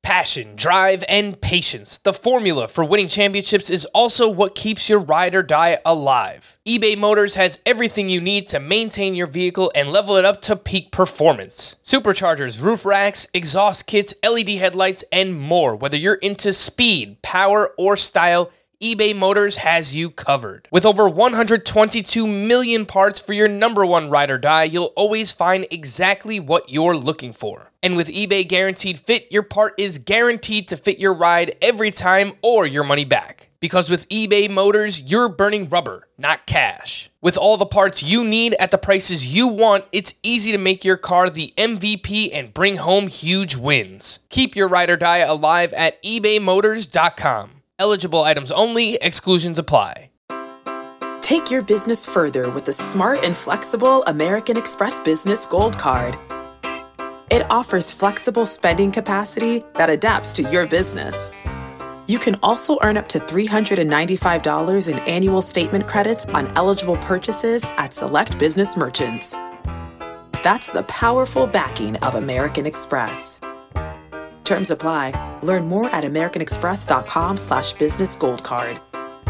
Passion, drive, and patience. The formula for winning championships is also what keeps your ride or die alive. eBay Motors has everything you need to maintain your vehicle and level it up to peak performance. Superchargers, roof racks, exhaust kits, LED headlights, and more. Whether you're into speed, power, or style, eBay Motors has you covered. With over 122 million parts for your number one ride or die, you'll always find exactly what you're looking for. And with eBay Guaranteed Fit, your part is guaranteed to fit your ride every time or your money back. Because with eBay Motors, you're burning rubber, not cash. With all the parts you need at the prices you want, it's easy to make your car the MVP and bring home huge wins. Keep your ride or die alive at ebaymotors.com. Eligible items only, exclusions apply. Take your business further with the smart and flexible American Express Business Gold Card. It offers flexible spending capacity that adapts to your business. You can also earn up to $395 in annual statement credits on eligible purchases at select business merchants. That's the powerful backing of American Express. Terms apply. Learn more at americanexpress.com/businessgoldcard.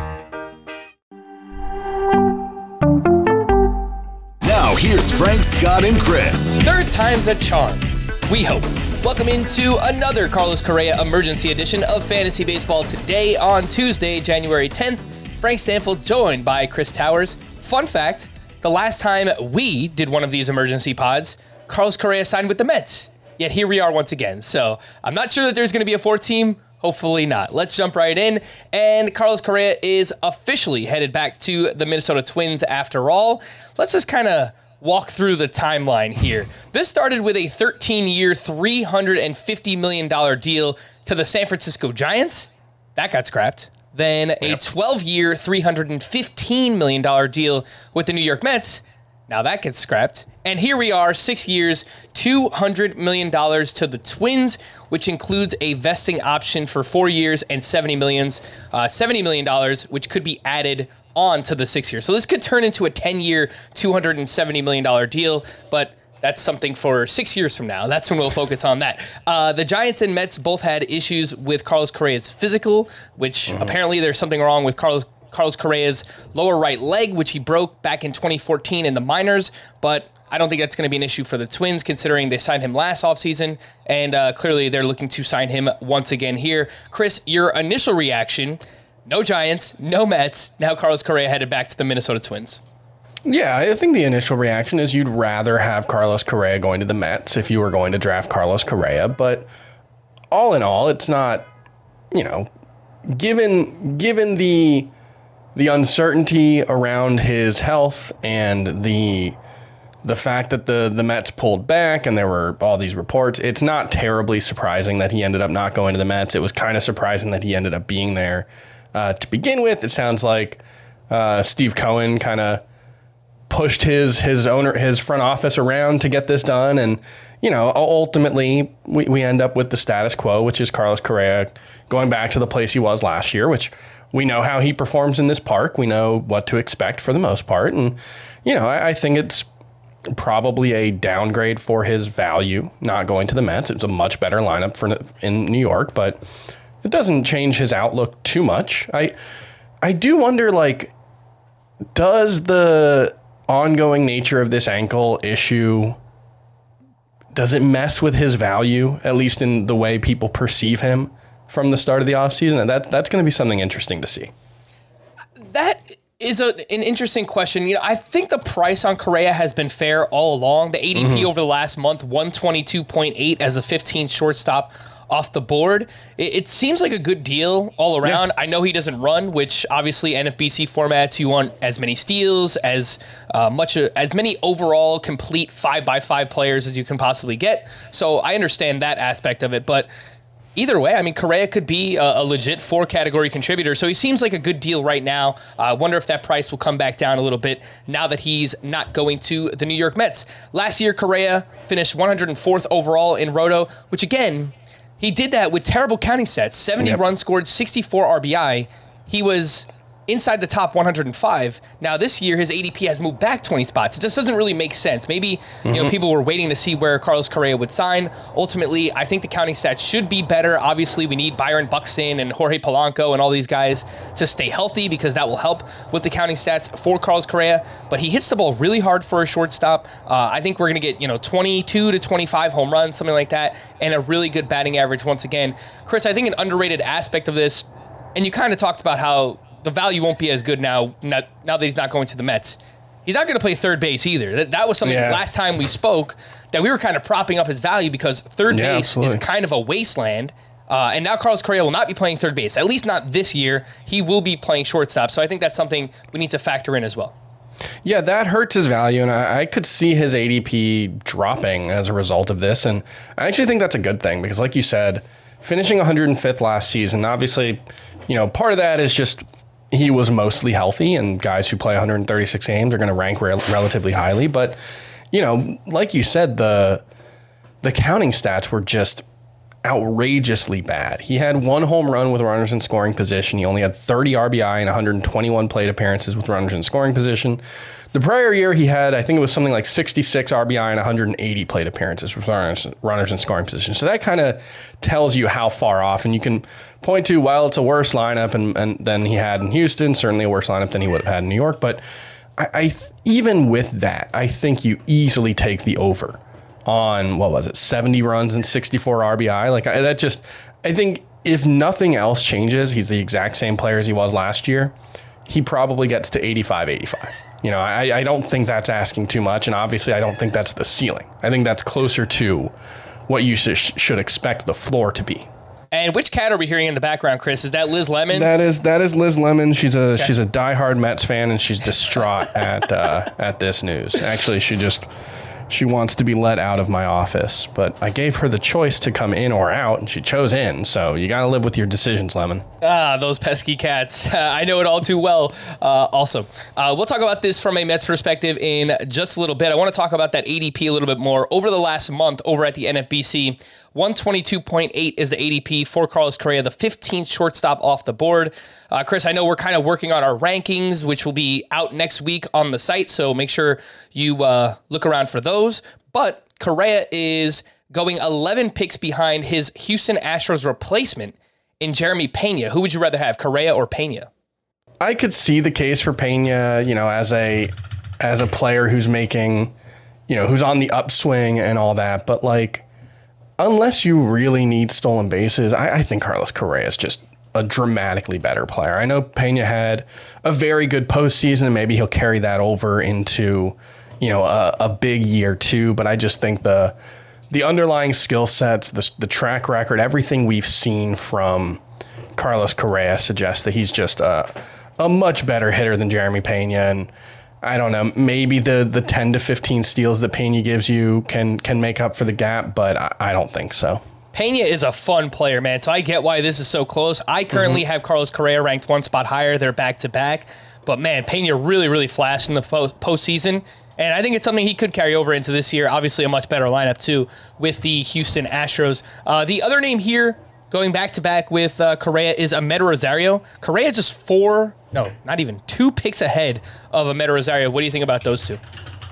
Now here's Frank, Scott, and Chris. Third time's a charm, we hope. Welcome into another Carlos Correa emergency edition of Fantasy Baseball today on Tuesday, January 10th. Frank Stanfield joined by Chris Towers. Fun fact, the last time we did one of these emergency pods, Carlos Correa signed with the Mets. Yet here we are once again. So I'm not sure that there's going to be a fourth team. Hopefully not. Let's jump right in. And Carlos Correa is officially headed back to the Minnesota Twins after all. Let's just kind of walk through the timeline here. This started with a 13-year, $350 million deal to the San Francisco Giants. That got scrapped. Then a 12-year, $315 million deal with the New York Mets. Now that gets scrapped. And here we are, 6 years, $200 million to the Twins, which includes a vesting option for 4 years and $70 million, which could be added on to the 6 years. So this could turn into a 10-year, $270 million deal, but that's something for 6 years from now. That's when we'll focus on that. The Giants and Mets both had issues with Carlos Correa's physical, which apparently there's something wrong with Carlos Correa's lower right leg, which he broke back in 2014 in the minors, but I don't think that's going to be an issue for the Twins, considering they signed him last offseason, and clearly they're looking to sign him once again here. Chris, your initial reaction, no Giants, no Mets, now Carlos Correa headed back to the Minnesota Twins. Yeah, I think the initial reaction is you'd rather have Carlos Correa going to the Mets if you were going to draft Carlos Correa, but all in all, it's not, given the uncertainty around his health and the fact that the Mets pulled back and there were all these reports, it's not terribly surprising that he ended up not going to the Mets. It was kind of surprising that he ended up being there to begin with. It sounds like Steve Cohen kind of pushed his front office around to get this done, and ultimately we end up with the status quo, which is Carlos Correa going back to the place he was last year, which we know how he performs in this park. We know what to expect for the most part, and I think it's probably a downgrade for his value not going to the Mets. It's a much better lineup in New York, but it doesn't change his outlook too much. I do wonder, does the ongoing nature of this ankle issue, does it mess with his value, at least in the way people perceive him from the start of the offseason? And that's going to be something interesting to see. That is an interesting question. I think the price on Correa has been fair all along. The ADP over the last month, 122.8 as a 15 shortstop off the board. It seems like a good deal all around. Yeah. I know he doesn't run, which obviously NFBC formats, you want as many steals, as many overall complete 5x5 players as you can possibly get. So I understand that aspect of it, but either way, Correa could be a legit 4-category contributor, so he seems like a good deal right now. I wonder if that price will come back down a little bit now that he's not going to the New York Mets. Last year, Correa finished 104th overall in Roto, which again, he did that with terrible counting stats. 70 runs scored, 64 RBI. He was inside the top 105. Now this year his ADP has moved back 20 spots. It just doesn't really make sense. Maybe people were waiting to see where Carlos Correa would sign. Ultimately, I think the counting stats should be better. Obviously, we need Byron Buxton and Jorge Polanco and all these guys to stay healthy because that will help with the counting stats for Carlos Correa. But he hits the ball really hard for a shortstop. I think we're going to get 22 to 25 home runs, something like that, and a really good batting average once again. Chris, I think an underrated aspect of this, and you kind of talked about how the value won't be as good now that he's not going to the Mets. He's not going to play third base either. That was something last time we spoke that we were kind of propping up his value because third base is kind of a wasteland. And now Carlos Correa will not be playing third base, at least not this year. He will be playing shortstop. So I think that's something we need to factor in as well. Yeah, that hurts his value, and I could see his ADP dropping as a result of this. And I actually think that's a good thing because, like you said, finishing 105th last season, obviously, part of that is just he was mostly healthy, and guys who play 136 games are going to rank relatively highly. But, like you said, the counting stats were just outrageously bad. He had 1 home run with runners in scoring position. He only had 30 RBI and 121 plate appearances with runners in scoring position. The prior year, he had, I think it was something like 66 RBI and 180 plate appearances with runners in scoring position. So that kind of tells you how far off. And you can point to, while it's a worse lineup and than he had in Houston, certainly a worse lineup than he would have had in New York. But even with that, I think you easily take the over on, 70 runs and 64 RBI. I think if nothing else changes, he's the exact same player as he was last year. He probably gets to 85. I don't think that's asking too much, and obviously I don't think that's the ceiling. I think that's closer to what you should expect the floor to be. And which cat are we hearing in the background, Chris? Is that Liz Lemon? That is Liz Lemon. She's a diehard Mets fan, and she's distraught at this news. Actually, she wants to be let out of my office, but I gave her the choice to come in or out, and she chose in. So you got to live with your decisions, Lemon. Those pesky cats. I know it all too well. Also, we'll talk about this from a Mets perspective in just a little bit. I want to talk about that ADP a little bit more. Over the last month, over at the NFBC, 122.8 is the ADP for Carlos Correa, the 15th shortstop off the board. Chris, I know we're kind of working on our rankings, which will be out next week on the site, so make sure you look around for those. But Correa is going 11 picks behind his Houston Astros replacement in Jeremy Pena. Who would you rather have, Correa or Pena? I could see the case for Pena, as a player who's making, who's on the upswing and all that, but unless you really need stolen bases, I think Carlos Correa is just a dramatically better player. I know Pena had a very good postseason, and maybe he'll carry that over into, a big year too. But I just think the underlying skill sets, the track record, everything we've seen from Carlos Correa suggests that he's just a much better hitter than Jeremy Pena. And I don't know, maybe the 10 to 15 steals that Pena gives you can make up for the gap, but I don't think so. Pena is a fun player, man, so I get why this is so close. I currently have Carlos Correa ranked 1 spot higher. They're back-to-back. But, man, Pena really, really flashed in the postseason, and I think it's something he could carry over into this year. Obviously, a much better lineup, too, with the Houston Astros. The other name here, going back-to-back with Correa, is Amed Rosario. Correa just 2 picks ahead of Amed Rosario. What do you think about those two?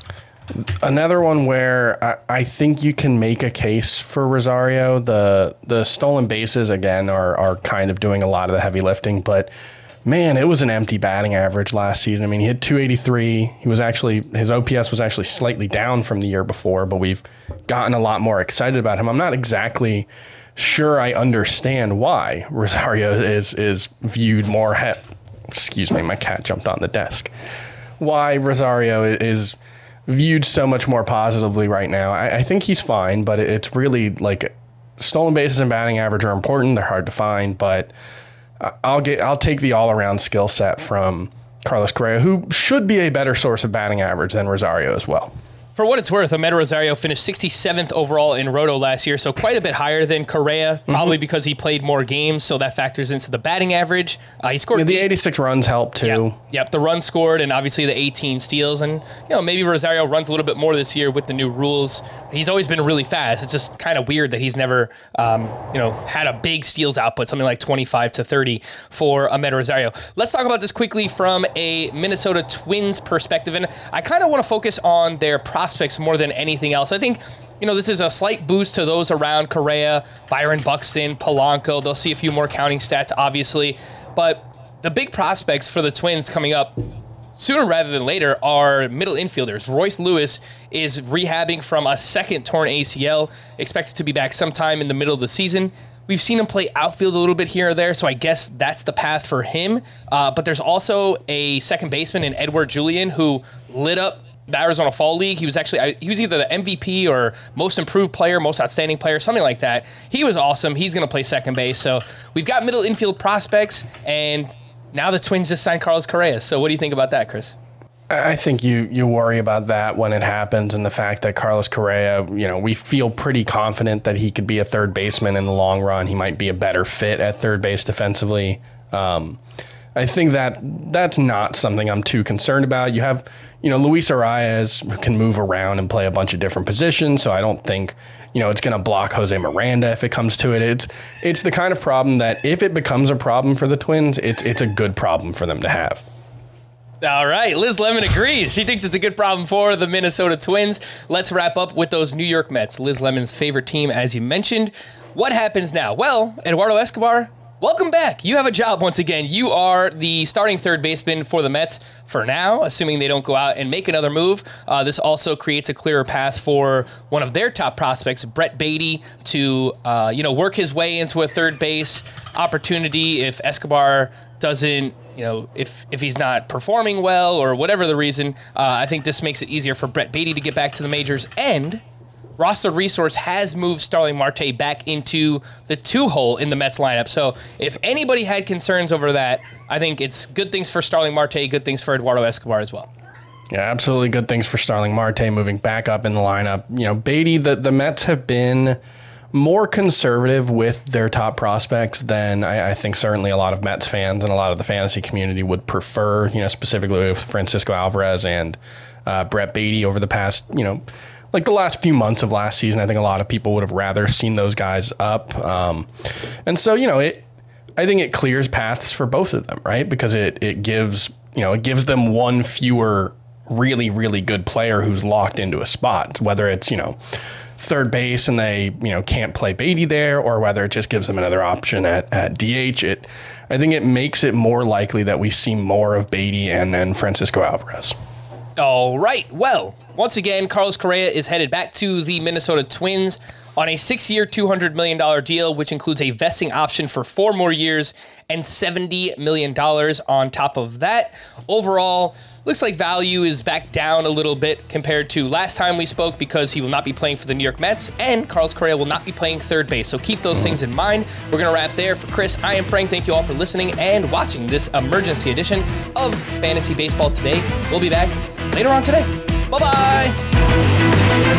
Another one where I think you can make a case for Rosario. The stolen bases, again, are kind of doing a lot of the heavy lifting, but man, it was an empty batting average last season. I mean, he hit 283. His OPS was actually slightly down from the year before, but we've gotten a lot more excited about him. I'm not exactly sure I understand why Rosario is viewed more. Excuse me, my cat jumped on the desk. Why Rosario is viewed so much more positively right now. I think he's fine, but it's really stolen bases and batting average are important. They're hard to find, but I'll take the all-around skill set from Carlos Correa, who should be a better source of batting average than Rosario as well. For what it's worth, Amed Rosario finished 67th overall in Roto last year, so quite a bit higher than Correa, probably because he played more games, so that factors into the batting average. He scored the 86 runs helped too. Yep, the runs scored, and obviously the 18 steals, and maybe Rosario runs a little bit more this year with the new rules. he's always been really fast. It's just kind of weird that he's never, had a big steals output, something like 25 to 30 for Amed Rosario. Let's talk about this quickly from a Minnesota Twins perspective. And I kind of want to focus on their prospects more than anything else. I think, this is a slight boost to those around Correa, Byron Buxton, Polanco. They'll see a few more counting stats, obviously. But the big prospects for the Twins coming up sooner rather than later are middle infielders. Royce Lewis is rehabbing from a second torn ACL, expected to be back sometime in the middle of the season. We've seen him play outfield a little bit here or there, so I guess that's the path for him. But there's also a second baseman in Edward Julian who lit up the Arizona Fall League. He was either the MVP or most improved player, most outstanding player, something like that. He was awesome. He's going to play second base. So we've got middle infield prospects, and now the Twins just signed Carlos Correa. So what do you think about that, Chris? I think you worry about that when it happens, and the fact that Carlos Correa, we feel pretty confident that he could be a third baseman in the long run. He might be a better fit at third base defensively. I think that's not something I'm too concerned about. You have, Luis Arias can move around and play a bunch of different positions, so I don't think, it's going to block Jose Miranda if it comes to it. It's the kind of problem that if it becomes a problem for the Twins, it's a good problem for them to have. All right, Liz Lemon agrees. She thinks it's a good problem for the Minnesota Twins. Let's wrap up with those New York Mets, Liz Lemon's favorite team, as you mentioned. What happens now? Well, Eduardo Escobar, welcome back. You have a job once again. You are the starting third baseman for the Mets for now, assuming they don't go out and make another move. This also creates a clearer path for one of their top prospects, Brett Baty, to work his way into a third base opportunity if Escobar doesn't, if he's not performing well or whatever the reason. I think this makes it easier for Brett Baty to get back to the majors. And Roster Resource has moved Starling Marte back into the 2-hole in the Mets lineup. So if anybody had concerns over that, I think it's good things for Starling Marte, good things for Eduardo Escobar as well. Yeah, absolutely good things for Starling Marte moving back up in the lineup. Baty, the Mets have been more conservative with their top prospects than I think certainly a lot of Mets fans and a lot of the fantasy community would prefer, specifically with Francisco Alvarez and Brett Baty over the past, like the last few months of last season. I think a lot of people would have rather seen those guys up. And so, I think it clears paths for both of them, right? Because it gives them one fewer really, really good player who's locked into a spot, whether it's, third base and they, can't play Baty there, or whether it just gives them another option at DH. I think it makes it more likely that we see more of Baty and Francisco Alvarez. All right. Well, once again, Carlos Correa is headed back to the Minnesota Twins on a 6-year, $200 million deal, which includes a vesting option for 4 more years and $70 million on top of that. Overall, looks like value is back down a little bit compared to last time we spoke, because he will not be playing for the New York Mets and Carlos Correa will not be playing third base. So keep those things in mind. We're going to wrap there. For Chris, I am Frank. Thank you all for listening and watching this emergency edition of Fantasy Baseball Today. We'll be back later on today. Bye-bye.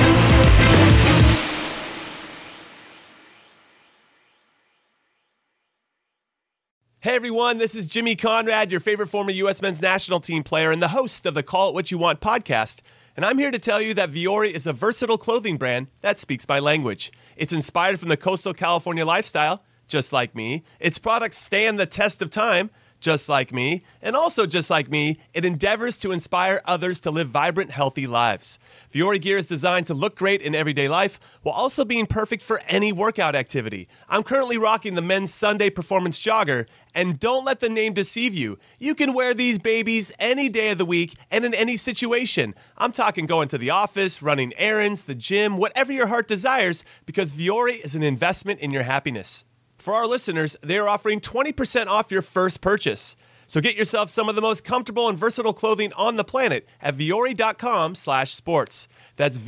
Hey everyone, this is Jimmy Conrad, your favorite former U.S. men's national team player and the host of the Call It What You Want podcast. And I'm here to tell you that Vuori is a versatile clothing brand that speaks my language. It's inspired from the coastal California lifestyle, just like me. Its products stand the test of time, just like me. And also just like me, it endeavors to inspire others to live vibrant, healthy lives. Vuori gear is designed to look great in everyday life while also being perfect for any workout activity. I'm currently rocking the men's Sunday Performance Jogger, and don't let the name deceive you. You can wear these babies any day of the week and in any situation. I'm talking going to the office, running errands, the gym, whatever your heart desires, because Vuori is an investment in your happiness. For our listeners, they are offering 20% off your first purchase. So get yourself some of the most comfortable and versatile clothing on the planet at vuori.com/sports. That's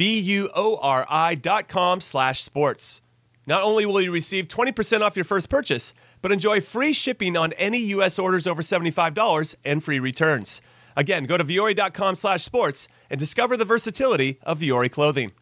VUORI.com/sports. Not only will you receive 20% off your first purchase, but enjoy free shipping on any U.S. orders over $75 and free returns. Again, go to vuori.com/sports and discover the versatility of Vuori clothing.